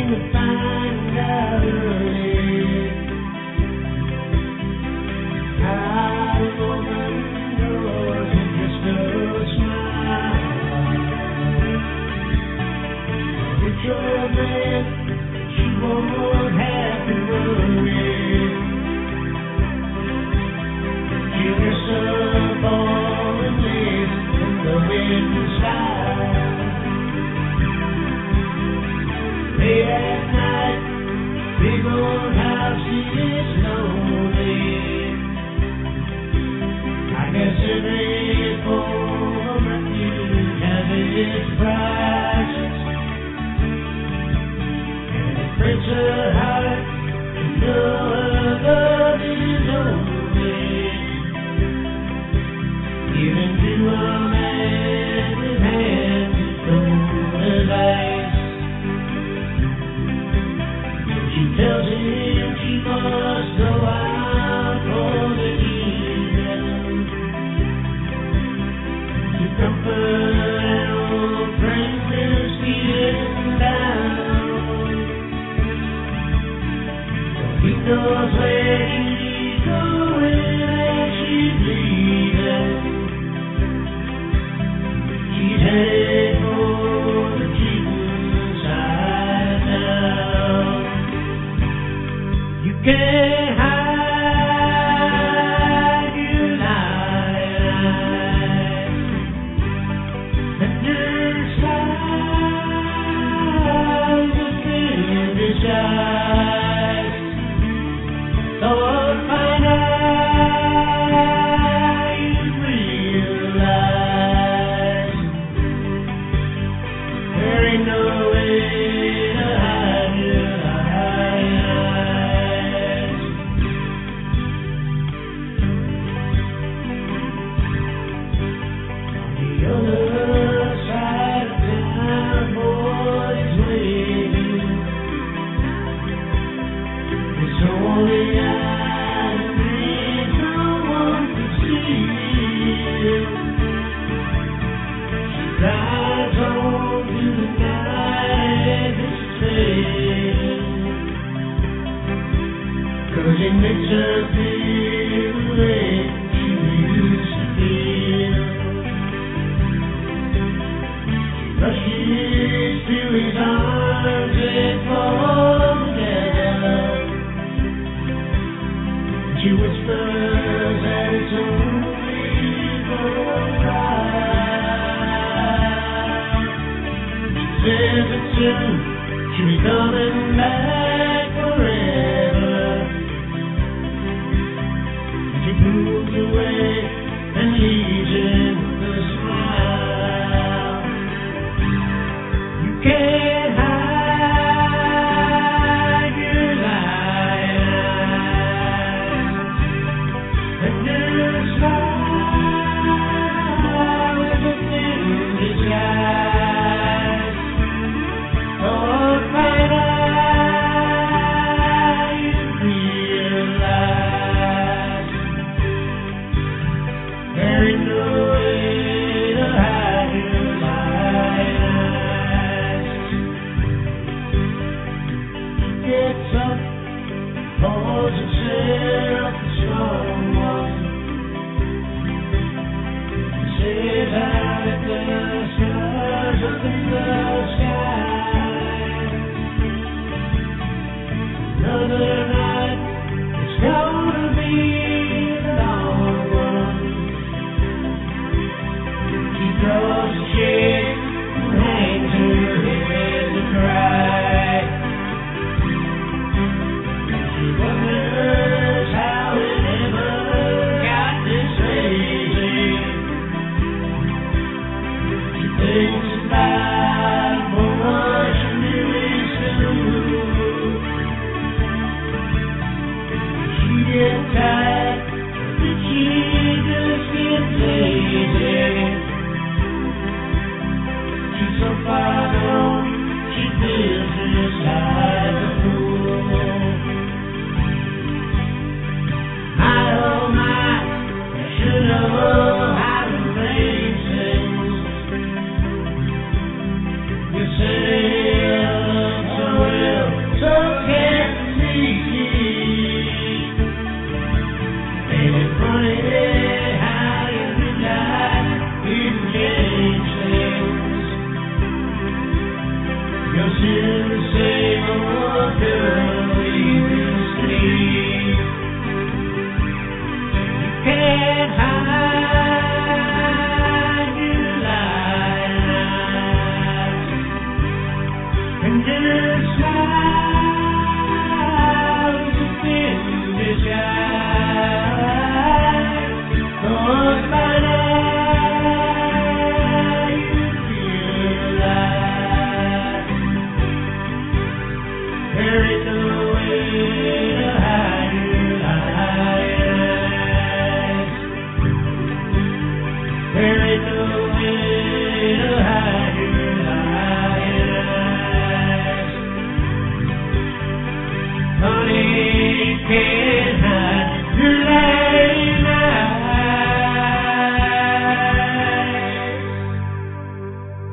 to find out early how a woman knows in just a smile. It's your man, she won't have to worry. She'll dress up all in lace in the wind style. Late at night, big old house is lonely. I guess every form of refuge has its price, and it breaks her heart to know her love is only given to a man with hands as cold as ice. She tells him she must go out for the evening to comfort an old friend who's feeling down. He knows where she's going and she's leaving. She's headed for the cheating side now. You can't hide your light under skies of clear disguise. Lord, by now you realize there ain't no way to hide your eyes. On the other side of town, boys waiting. It's only eyes and dreams no one can see. She rides home through the night as it's fading, 'cause it makes her feel the way she used to feel. Rushes to his arms and falls down. She whispers that it's only for a while. She says that soon she'll be coming back forever. She moves away and leaves him with a smile. You can't hide your light under skies of thin disguise. Lord, by now you realize there ain't no way to hide your light. You'll soon save all weeping sleep. You can't hide your lying eyes, and the smiles have been disguised. But by now you realize there is no way to hide your eyes. There is no way to hide your eyes. Honey, can't